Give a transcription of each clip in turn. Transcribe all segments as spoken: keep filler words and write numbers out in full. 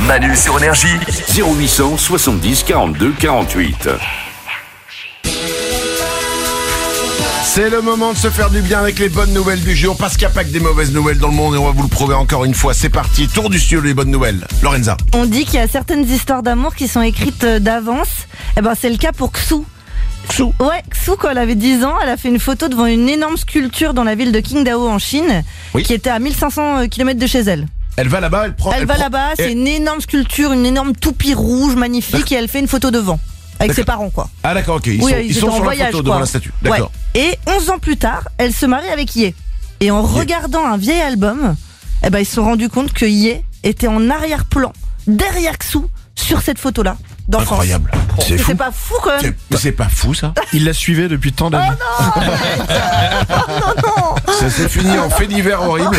Manu sur Énergie. zéro huit cent soixante-dix quarante-deux quarante-huit. C'est le moment de se faire du bien avec les bonnes nouvelles du jour, parce qu'il n'y a pas que des mauvaises nouvelles dans le monde et on va vous le prouver encore une fois. C'est parti, tour du studio des bonnes nouvelles. Lorenza. On dit qu'il y a certaines histoires d'amour qui sont écrites d'avance. Eh ben, c'est le cas pour Xu. Xu. Ouais, Xu, quand elle avait dix ans, elle a fait une photo devant une énorme sculpture dans la ville de Qingdao en Chine, Oui. qui était à mille cinq cents kilomètres de chez elle. Elle va là-bas, elle prend... Elle, va prend- là-bas, c'est elle- une énorme sculpture, une énorme toupie rouge magnifique, et elle fait une photo devant. Avec ses parents, quoi. Ah d'accord, ok, ils Oui, sont, ils ils étaient sont en sur voyage, la photo quoi. devant la statue. D'accord. Ouais. Et onze ans plus tard, elle se marie avec Ye. Et en regardant un vieil album, eh ben, ils se sont rendus compte que Ye était en arrière-plan, derrière Xu, sur cette photo-là, d'enfance. Incroyable. C'est Mais fou. c'est pas fou, quand même. C'est- Mais c'est pas fou ça. Il la suivait depuis tant d'années. Ça s'est fini en fait divers horrible.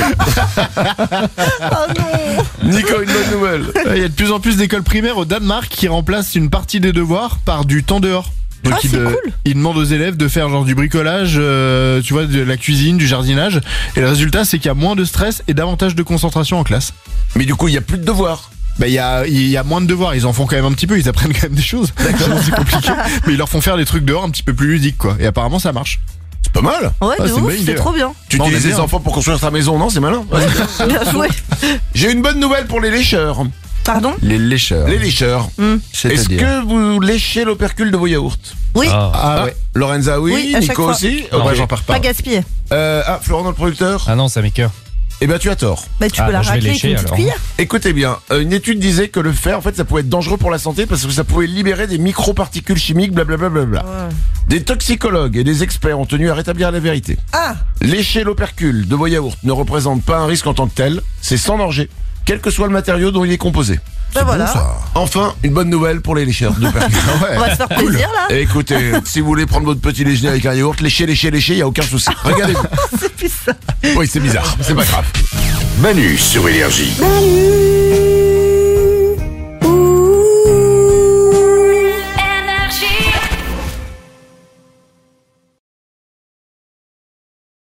Oh non. Nico, une bonne nouvelle. Il y a de plus en plus d'écoles primaires au Danemark qui remplacent une partie des devoirs par du temps dehors. Donc Ah, ils, c'est de- cool. ils demandent aux élèves de faire genre du bricolage, euh, tu vois, de la cuisine, du jardinage. Et le résultat, c'est qu'il y a moins de stress et davantage de concentration en classe. Mais du coup, il n'y a plus de devoirs. Bah, il y a, il y a moins de devoirs. Ils en font quand même un petit peu. Ils apprennent quand même des choses. D'accord. C'est compliqué. Mais ils leur font faire des trucs dehors un petit peu plus ludiques, quoi. Et apparemment, ça marche. C'est pas mal. Ouais, Ah, de c'est une ouf, bonne idée, c'est ouais. trop bien. Tu Bon, on utilises est les bien. enfants pour construire ta maison, non? C'est malin. Ouais. Bien joué. J'ai une bonne nouvelle pour les lécheurs. Pardon? Les lécheurs. Les lécheurs. Est-ce C'est-à-dire que vous léchez l'opercule de vos yaourts? Oui, Ah. Ah, ouais. Lorenza, oui. Oui, à chaque Nico fois. aussi. Non, Ok. Ouais, j'en perds pas. pas gaspiller. Euh, ah, Florent, notre producteur. Ah non, ça m'écoeure. Eh ben, tu as tort. Bah, tu Ah, peux la bah, je vais racler avec lécher, une petite alors. cuillère. Écoutez bien, euh, une étude disait que le fer, en fait, ça pouvait être dangereux pour la santé parce que ça pouvait libérer des microparticules chimiques, blablabla. Bla, bla, bla. Ouais. Des toxicologues et des experts ont tenu à rétablir la vérité. Ah, Lécher l'opercule de vos yaourts ne représente pas un risque en tant que tel, c'est sans danger, quel que soit le matériau dont il est composé. bah voilà. Enfin, une bonne nouvelle pour les lécheurs d'opercule. On va se faire plaisir là. Et écoutez, si vous voulez prendre votre petit déjeuner avec un yaourt, léchez, léchez, léchez, il n'y a aucun souci. Regardez-vous. C'est plus ça. Oui, c'est bizarre, c'est pas grave. Manu sur Énergie. Manu